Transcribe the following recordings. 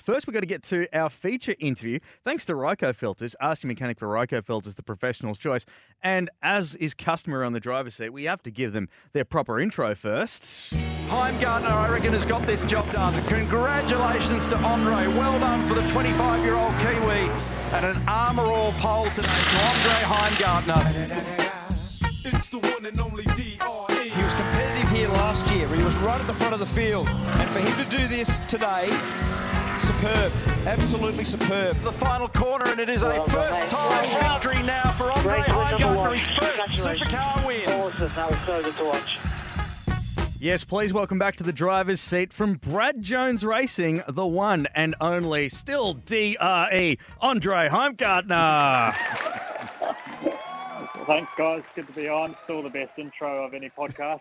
first, we've got to get to our feature interview. Thanks to Ryco Filters, Ask Your Mechanic for Ryco Filters, the professional choice. And as is customary on the driver's seat, we have to give them their proper intro first. Heimgartner, I reckon, has got this job done. Congratulations to Andre. Well done for the 25-year-old Kiwi. And an Armour All pole today to Andre Heimgartner. It's the one and only D.R.E. He was competitive here last year. He was right at the front of the field. And for him to do this today, superb. Absolutely superb. The final corner, and it is a first-time victory now for Andre Heimgartner. His first supercar win. Awesome. That was so good to watch. Yes, please welcome back to the driver's seat from Brad Jones Racing, the one and only, still DRE, Andre Heimgartner. Thanks, guys. Good to be on. Still the best intro of any podcast.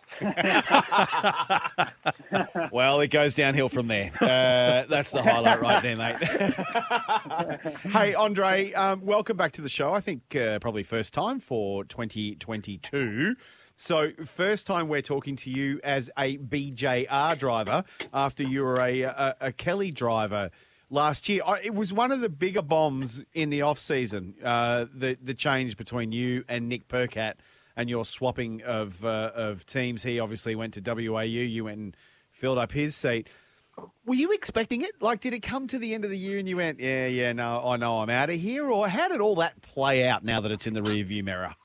Well, it goes downhill from there. That's the highlight right there, mate. Hey, Andre, welcome back to the show. I think probably first time for 2022. So first time we're talking to you as a BJR driver after you were a Kelly driver last year. It was one of the bigger bombs in the off-season, the change between you and Nick Percat and your swapping of teams. He obviously went to WAU. You went and filled up his seat. Were you expecting it? Like, did it come to the end of the year and you went, no, I know I'm out of here? Or how did all that play out now that it's in the rearview mirror?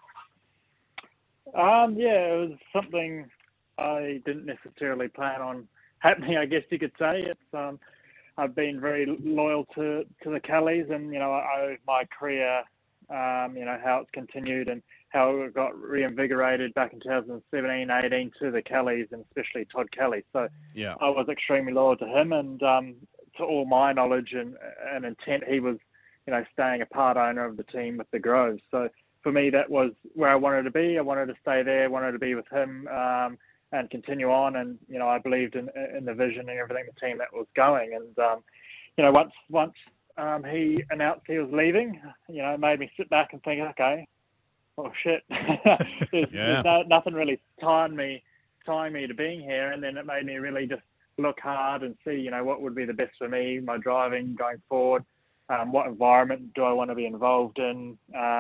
It was something I didn't necessarily plan on happening, I guess you could say. It's I've been very loyal to the Kellys, and I owe my career, how it's continued and how it got reinvigorated back in 2017-18 to the Kellys, and especially Todd Kelly. So yeah, I was extremely loyal to him, and to all my knowledge and intent, he was staying a part owner of the team with the Groves. So for me, that was where I wanted to be. I wanted to stay there, wanted to be with him and continue on. And, I believed in the vision and everything, the team that was going. And, once he announced he was leaving, it made me sit back and think, okay, oh, shit. there's nothing really tying me to being here. And then it made me really just look hard and see, what would be the best for me, my driving going forward, what environment do I want to be involved in,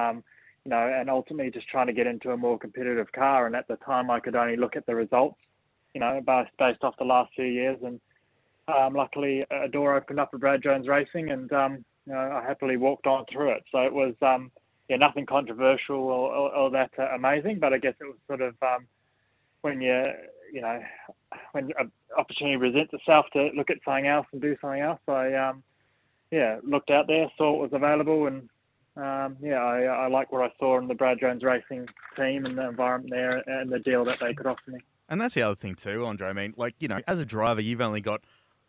and ultimately just trying to get into a more competitive car. And at the time, I could only look at the results, based off the last few years. And luckily, a door opened up at Brad Jones Racing, and I happily walked on through it. So it was, nothing controversial or that amazing, but I guess it was sort of when when an opportunity presents itself to look at something else and do something else. I looked out there, saw what was available, and I like what I saw in the Brad Jones Racing team and the environment there and the deal that they could offer me. And that's the other thing too, Andre. I mean, as a driver, you've only got,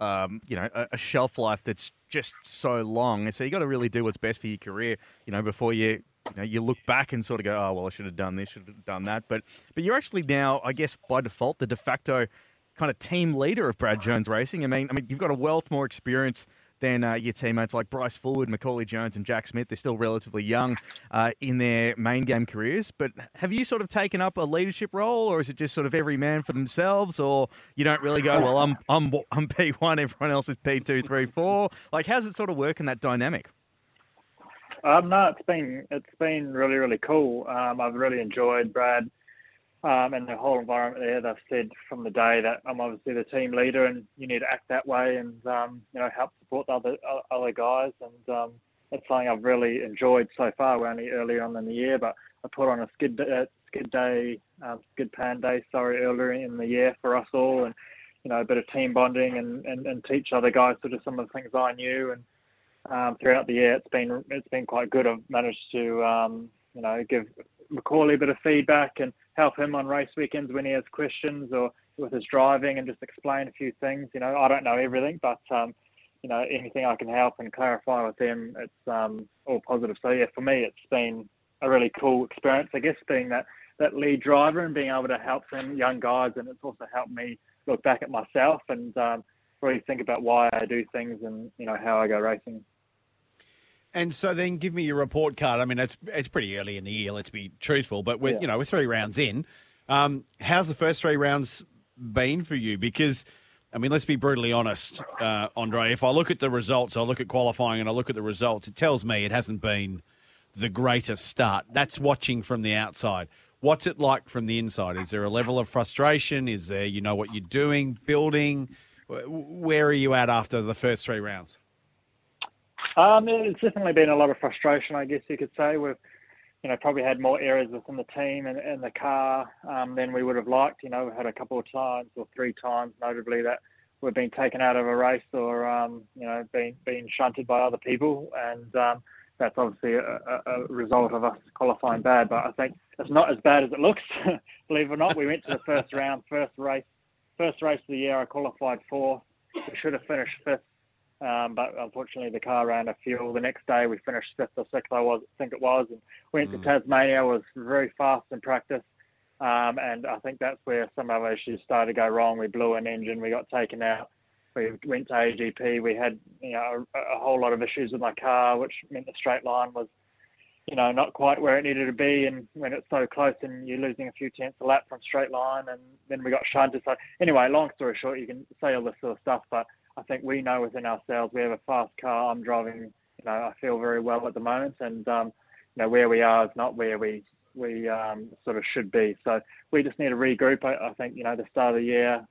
a shelf life that's just so long. And so you got to really do what's best for your career, before you look back and sort of go, oh, well, I should have done this, should have done that. But you're actually now, I guess, by default, the de facto kind of team leader of Brad Jones Racing. I mean, you've got a wealth more experience than your teammates like Bryce Fullwood, Macaulay Jones and Jack Smith. They're still relatively young in their main game careers. But have you sort of taken up a leadership role, or is it just sort of every man for themselves, or you don't really go, well, I'm P1, everyone else is P2, 3, 4? Like, how's it sort of work in that dynamic? No, it's been really, really cool. I've really enjoyed Brad and the whole environment there. They've said from the day that I'm obviously the team leader, and you need to act that way and help support the other guys. And it's something I've really enjoyed so far. We're only early on in the year, but I put on a skid pan day earlier in the year for us all, and a bit of team bonding and teach other guys sort of some of the things I knew. And throughout the year, it's been quite good. I've managed to give Macaulay a bit of feedback and help him on race weekends when he has questions or with his driving, and just explain a few things. I don't know everything, but anything I can help and clarify with them, it's all positive. So yeah, for me, it's been a really cool experience, I guess, being that lead driver and being able to help some young guys. And it's also helped me look back at myself and really think about why I do things and how I go racing. And so then give me your report card. I mean, it's pretty early in the year, let's be truthful, but we're 3 rounds in. How's the first 3 rounds been for you? Because I mean, let's be brutally honest, Andre. If I look at the results, I look at qualifying and I look at the results, it tells me it hasn't been the greatest start. That's watching from the outside. What's it like from the inside? Is there a level of frustration? Is there, you know what you're doing, building? Where are you at after the first 3 rounds? It's definitely been a lot of frustration, I guess you could say. We've, probably had more errors within the team and the car than we would have liked. We've had a couple of times or 3 times, notably, that we've been taken out of a race or, been shunted by other people. And that's obviously a result of us qualifying bad. But I think it's not as bad as it looks, believe it or not. We went to the first round, first race of the year. I qualified 4th. We should have finished 5th. But unfortunately, the car ran out of fuel. The next day, we finished 5th or 6th, I think it was, and went to Tasmania, was very fast in practice. And I think that's where some of our issues started to go wrong. We blew an engine, we got taken out. We went to AGP. We had a whole lot of issues with my car, which meant the straight line was not quite where it needed to be. And when it's so close and you're losing a few tenths a lap from straight line, and then we got shunted. So anyway, long story short, you can say all this sort of stuff, but I think we know within ourselves we have a fast car. I'm driving, I feel very well at the moment, and where we are is not where we sort of should be. So we just need to regroup. I think the start of the year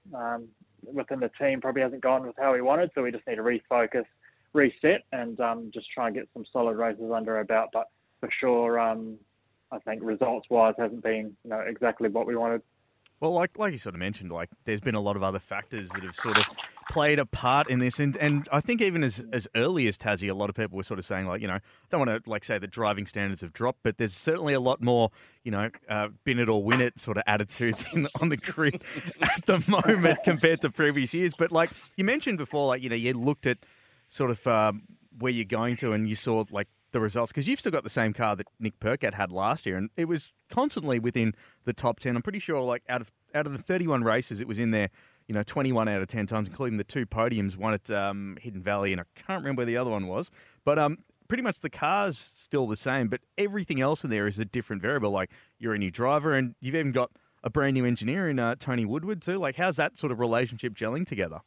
within the team probably hasn't gone with how we wanted, so we just need to refocus, reset, and just try and get some solid races under our belt. But for sure, I think results-wise hasn't been exactly what we wanted. Well, like you sort of mentioned, there's been a lot of other factors that have sort of played a part in this, and I think even as early as Tassie, a lot of people were sort of saying don't want to say that driving standards have dropped, but there's certainly a lot more bin it or win it sort of attitudes on the grid at the moment compared to previous years. But you mentioned before, you looked at sort of where you're going to, and you saw the results, because you've still got the same car that Nick Percat had last year, and it was constantly within the top 10. I'm pretty sure out of the 31 races, it was in there 21 out of 10 times, including the 2 podiums, one at Hidden Valley, and I can't remember where the other one was. But pretty much the car's still the same, but everything else in there is a different variable. You're a new driver, and you've even got a brand new engineer in Tony Woodward too. How's that sort of relationship gelling together?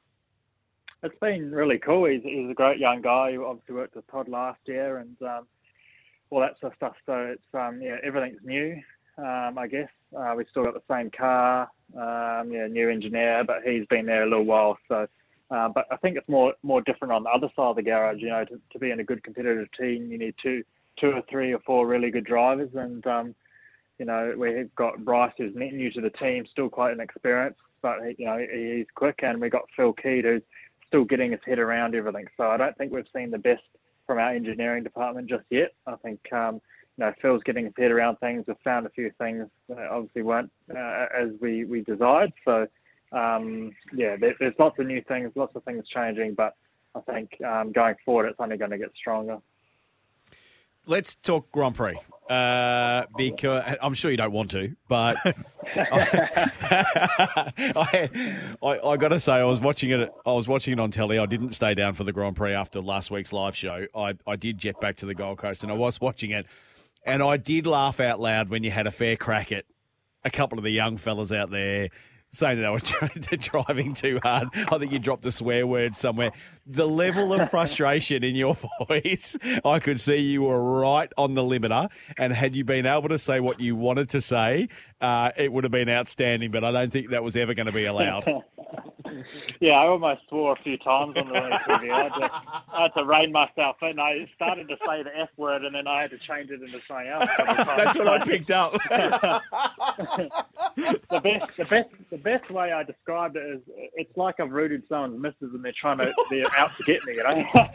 It's been really cool. He's a great young guy who obviously worked with Todd last year, and all that sort of stuff. So it's everything's new, I guess. We've still got the same car, new engineer, but he's been there a little while. So, but I think it's more different on the other side of the garage. To be in a good competitive team, you need two or 3 or 4 really good drivers, and we've got Bryce, who's new to the team, still quite inexperienced, but he's quick, and we got Phil Keed, who's still getting his head around everything. So I don't think we've seen the best from our engineering department just yet. I think Phil's getting his head around things. We've found a few things that obviously weren't as we desired. So there's lots of new things, lots of things changing, but I think going forward it's only going to get stronger. Let's talk Grand Prix, because I'm sure you don't want to, but I got to say, I was watching it on telly. I didn't stay down for the Grand Prix after last week's live show. I did jet back to the Gold Coast, and I was watching it, and I did laugh out loud when you had a fair crack at a couple of the young fellas out there saying that they were driving too hard. I think you dropped a swear word somewhere. The level of frustration in your voice, I could see you were right on the limiter. And had you been able to say what you wanted to say, it would have been outstanding. But I don't think that was ever going to be allowed. Yeah, I almost swore a few times on the TV. I had to rein myself in. I started to say the F word, and then I had to change it into something else. That's what I picked up. The best way I described it is, it's like I've rooted someone's missus and they're out to get me,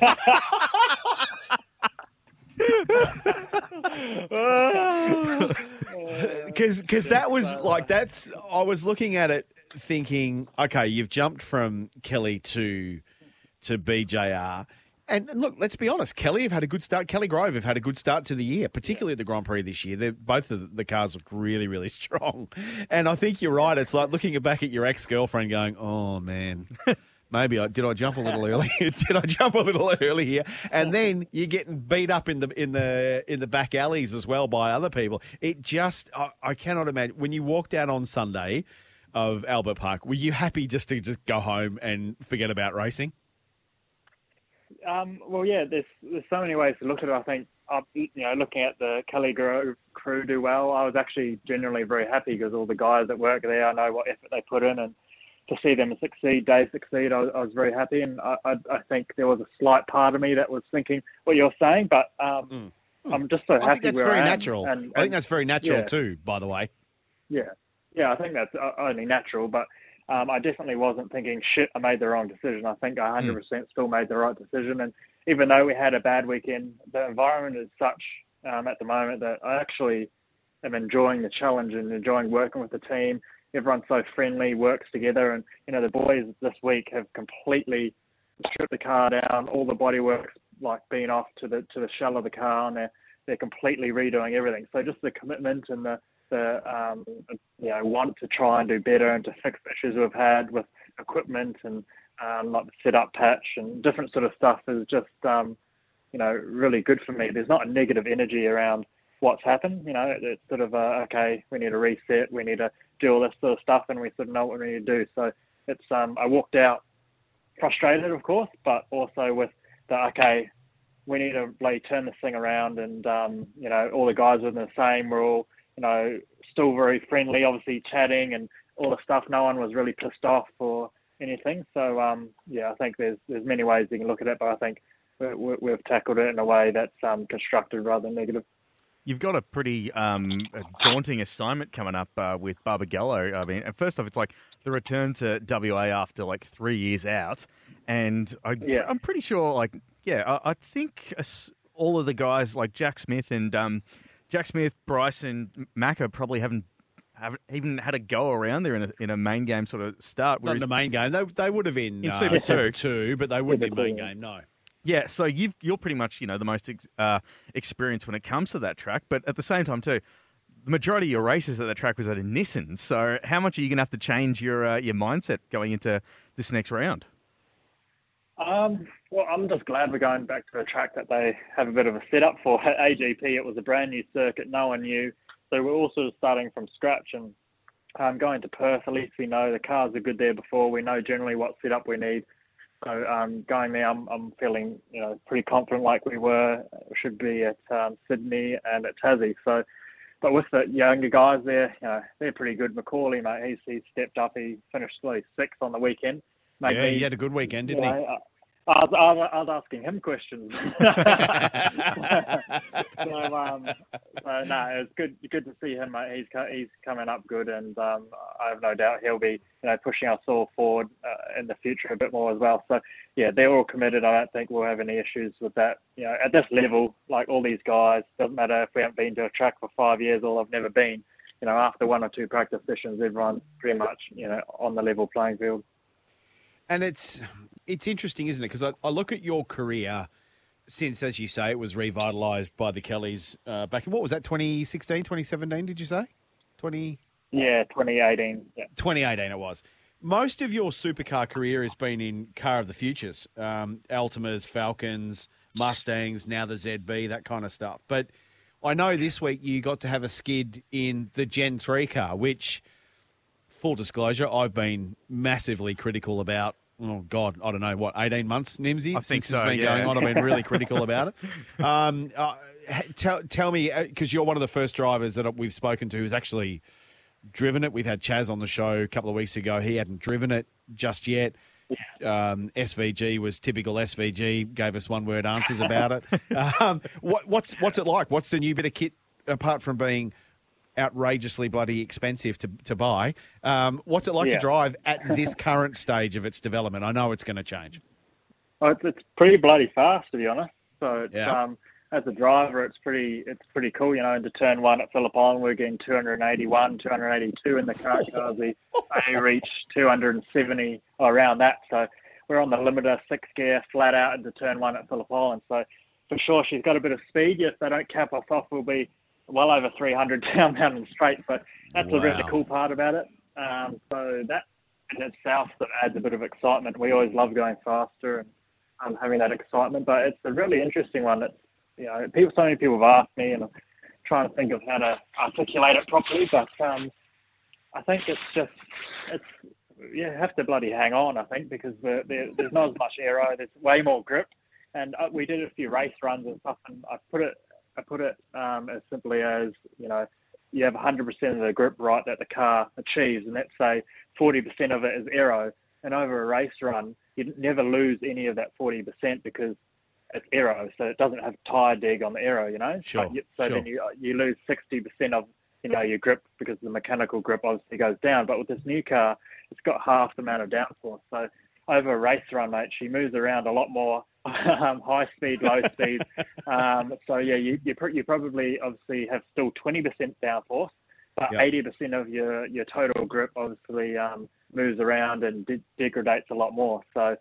Because that was I was looking at it thinking, okay, you've jumped from Kelly to BJR. And look, let's be honest, Kelly have had a good start. Kelly Grove have had a good start to the year, particularly at the Grand Prix this year. Both of the cars looked really, really strong. And I think you're right. It's like looking back at your ex-girlfriend going, oh, man, maybe did I jump a little early? Did I jump a little early here? And then you're getting beat up in the back alleys as well by other people. It just, I cannot imagine. When you walked out on Sunday, of Albert Park. Were you happy just to go home and forget about racing? Well, yeah, there's so many ways to look at it. I think, looking at the Kelly crew do well, I was actually genuinely very happy because all the guys that work there, I know what effort they put in, and to see them succeed, I was very happy. And I think there was a slight part of me that was thinking what you're saying, but I'm just so happy. I think that's where very I am. natural. And I think that's very natural too, by the way. Yeah, I think that's only natural, but I definitely wasn't thinking, shit, I made the wrong decision. I think I 100% still made the right decision. And even though we had a bad weekend, the environment is such at the moment that I actually am enjoying the challenge and enjoying working with the team. Everyone's so friendly, works together. And, the boys this week have completely stripped the car down, all the bodywork's like been off to the shell of the car, and they're completely redoing everything. So just the commitment and the want to try and do better and to fix issues we've had with equipment and like the setup patch and different sort of stuff is just really good for me. There's not a negative energy around what's happened. It's sort of okay, we need to reset, we need to do all this sort of stuff, and we sort of know what we need to do. So it's I walked out frustrated, of course, but also with okay, we need to turn this thing around, and all the guys are the same. We're all still very friendly, obviously chatting and all the stuff. No one was really pissed off or anything. So, I think there's many ways you can look at it, but I think we've tackled it in a way that's constructive rather than negative. You've got a pretty daunting assignment coming up with Barbagallo. I mean, first off, it's like the return to WA after 3 years out. And I'm pretty sure, I think all of the guys like Jack Smith, Bryce, and Macca probably haven't even had a go around there in a main game sort of start. Not in the main game. They would have in Super 2, but they wouldn't in main game, no. Yeah, so you're pretty much, the most experienced when it comes to that track. But at the same time, too, the majority of your races at that track was at a Nissan. So how much are you going to have to change your mindset going into this next round? Well, I'm just glad we're going back to a track that they have a bit of a setup for. At AGP, it was a brand new circuit, no one knew. So we're all sort of starting from scratch. And going to Perth, at least we know the cars are good there before. We know generally what setup we need. So going there, I'm feeling pretty confident like we should be at Sydney and at Tassie. So, but with the younger guys there, they're pretty good. McCauley, mate, he's stepped up. He finished 6th on the weekend. He had a good weekend, didn't he? I was asking him questions. It's good to see him, mate. He's coming up good, and I have no doubt he'll be pushing us all forward in the future a bit more as well. So yeah, they're all committed. I don't think we'll have any issues with that. At this level, like all these guys, doesn't matter if we haven't been to a track for 5 years or I've never been. After 1 or 2 practice sessions, everyone's pretty much on the level playing field. And it's interesting, isn't it? Because I look at your career since, as you say, it was revitalised by the Kellys back in, what was that, 2016, 2017, did you say? 2018. Yeah. 2018 it was. Most of your supercar career has been in Car of the Futures, Altimas, Falcons, Mustangs, now the ZB, that kind of stuff. But I know this week you got to have a skid in the Gen 3 car, which, full disclosure, I've been massively critical about. Oh, God, I don't know, 18 months, Nimsy? I think since it's so, been going on, I've been really critical about it. Tell me, because you're one of the first drivers that we've spoken to who's actually driven it. We've had Chaz on the show a couple of weeks ago. He hadn't driven it just yet. SVG was typical SVG, gave us one-word answers about it. What's it like? What's the new bit of kit, apart from being outrageously bloody expensive to buy? What's it like to drive at this current stage of its development? I know it's going to change. Well, it's pretty bloody fast, to be honest. So it's, as a driver, it's pretty cool. Into turn 1 at Phillip Island, we're getting 281, 282 in the current cars. They reach 270 around that. So we're on the limiter, 6th gear, flat out into turn 1 at Phillip Island. So for sure, she's got a bit of speed. If they don't cap us off, we'll be well over 300 down and straight. But that's a really cool part about it. So that in itself that adds a bit of excitement. We always love going faster and having that excitement. But it's a really interesting one. It's so many people have asked me, and I'm trying to think of how to articulate it properly. But I think it's just you have to bloody hang on, I think, because there's not as much aero. There's way more grip, and we did a few race runs and stuff, and I put it as simply as, you have 100% of the grip right that the car achieves, and let's say 40% of it is aero, and over a race run, you never lose any of that 40% because it's aero, so it doesn't have tire dig on the aero, Sure. Then you lose 60% of your grip because the mechanical grip obviously goes down. But with this new car, it's got half the amount of downforce. So over a race run, mate, she moves around a lot more, high speed, low speed. So yeah, you probably obviously have still 20% downforce, but 80% of your total grip obviously moves around and degrades a lot more. So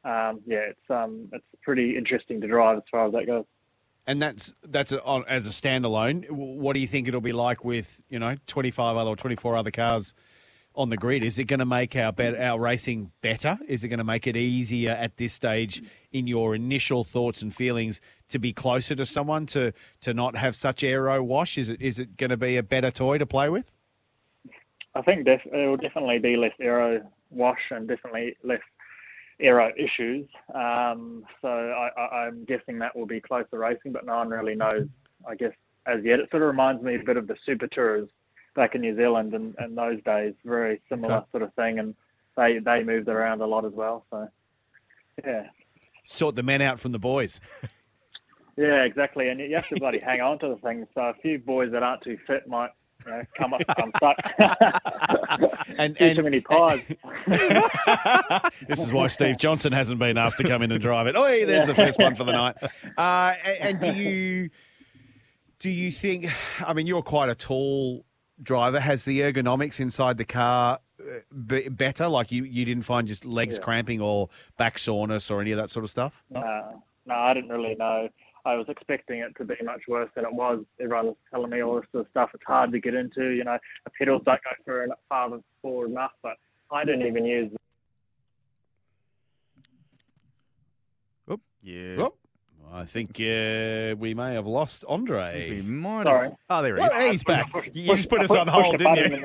it's pretty interesting to drive as far as that goes. And that's as a standalone. What do you think it'll be like with 25 other or 24 other cars on the grid? Is it going to make our racing better? Is it going to make it easier at this stage in your initial thoughts and feelings to be closer to someone, to not have such aero wash? Is it going to be a better toy to play with? I think it will definitely be less aero wash and definitely less aero issues. So I'm guessing that will be closer racing, but no one really knows, I guess, as yet. It sort of reminds me a bit of the Super Tours back in New Zealand and those days, very similar sort of thing, and they moved around a lot as well. So, yeah. Sort the men out from the boys. Yeah, exactly. And you have to bloody hang on to the thing. So a few boys that aren't too fit might come up unstuck. and too many pies. This is why Steve Johnson hasn't been asked to come in and drive it. Oh, there's the first one for the night. And do you think, I mean, you're quite a tall driver. Has the ergonomics inside the car better? Like you didn't find just legs cramping or back soreness or any of that sort of stuff? No, I didn't really know. I was expecting it to be much worse than it was. Everyone was telling me all this sort of stuff. It's hard to get into, the pedals don't go through far forward enough, but I didn't even use them. Oop, yeah. Oh, I think we may have lost Andre. We might Sorry. have. Oh, there he is. Well, he's back. You just put us on hold, didn't you?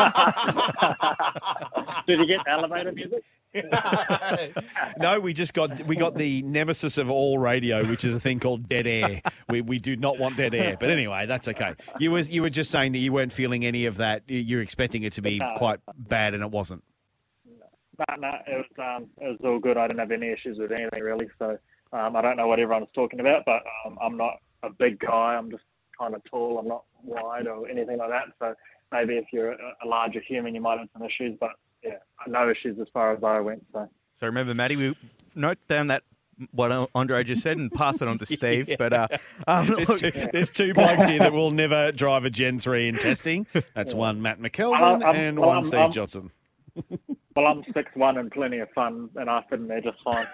Did you get elevator music? No, we got the nemesis of all radio, which is a thing called dead air. We do not want dead air, but anyway, that's okay. You were just saying that you weren't feeling any of that. You're expecting it to be quite bad, and it wasn't. No, it was all good. I didn't have any issues with anything really. So I don't know what everyone's talking about, but I'm not a big guy. I'm just kind of tall. I'm not wide or anything like that. So maybe if you're a larger human, you might have some issues, but yeah, no issues as far as I went. So remember, Matty, we note down that what Andre just said and pass it on to Steve. Yeah. But there's two blokes here that will never drive a Gen 3 in testing. That's one Matt McKelvin and one Steve Johnson. Well, I'm 6'1" and plenty of fun, and I fit in there just fine.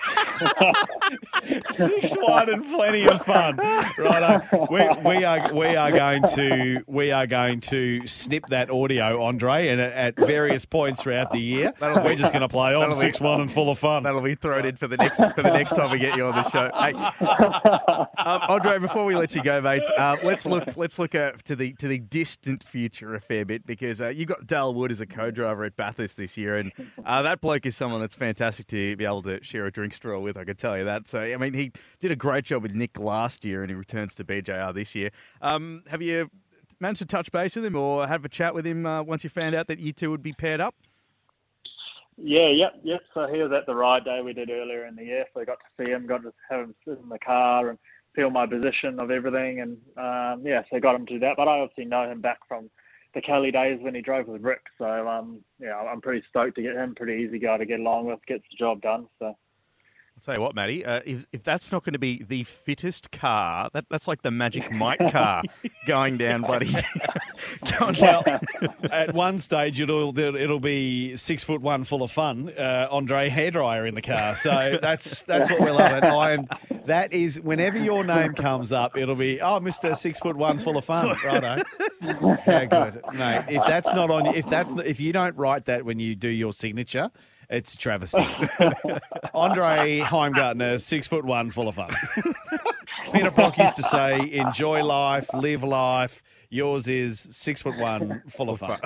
6'1" and plenty of fun. Right, we are going to snip that audio, Andre, and at various points throughout the year, we're just going to play on 6'1" and full of fun. That'll be thrown in for the next time we get you on the show. Hey, Andre, before we let you go, mate, let's look to the distant future a fair bit, because you got Dale Wood as a co-driver at Bathurst this year. And that bloke is someone that's fantastic to be able to share a drink straw with, I can tell you that. So, I mean, he did a great job with Nick last year, and he returns to BJR this year. Have you managed to touch base with him or have a chat with him once you found out that you two would be paired up? Yep. So he was at the ride day we did earlier in the year, so I got to see him, got to have him sit in the car and feel my position of everything. And, so I got him to do that. But I obviously know him back from the Kelly days when he drove with Rick. So, I'm pretty stoked to get him. Pretty easy guy to get along with, gets the job done. So, I'll tell you what, Matty, if that's not going to be the fittest car, that's like the Magic Mike car going down, buddy. Well, at one stage it'll be 6'1" full of fun. Andre hairdryer in the car, so that's what we're loving. That is, whenever your name comes up, it'll be Mr. 6'1" full of fun. Righto. How good, mate. If that's not on, if you don't write that when you do your signature, it's a travesty. Andre Heimgartner, 6'1", full of fun. Peter Brock used to say, enjoy life, live life. Yours is 6'1", full of fun.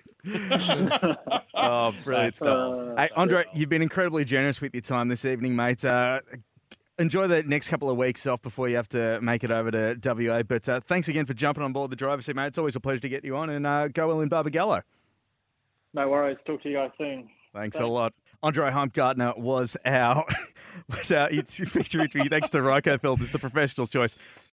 Oh, brilliant stuff. Hey, Andre, you've been incredibly generous with your time this evening, mate. Enjoy the next couple of weeks off before you have to make it over to WA. But thanks again for jumping on board the driver's seat, mate. It's always a pleasure to get you on, and go well in Barbagallo. No worries. Talk to you guys soon. Thanks a lot. Andre Heimgartner was our feature interview. Thanks to Ryco Filters, the professional choice.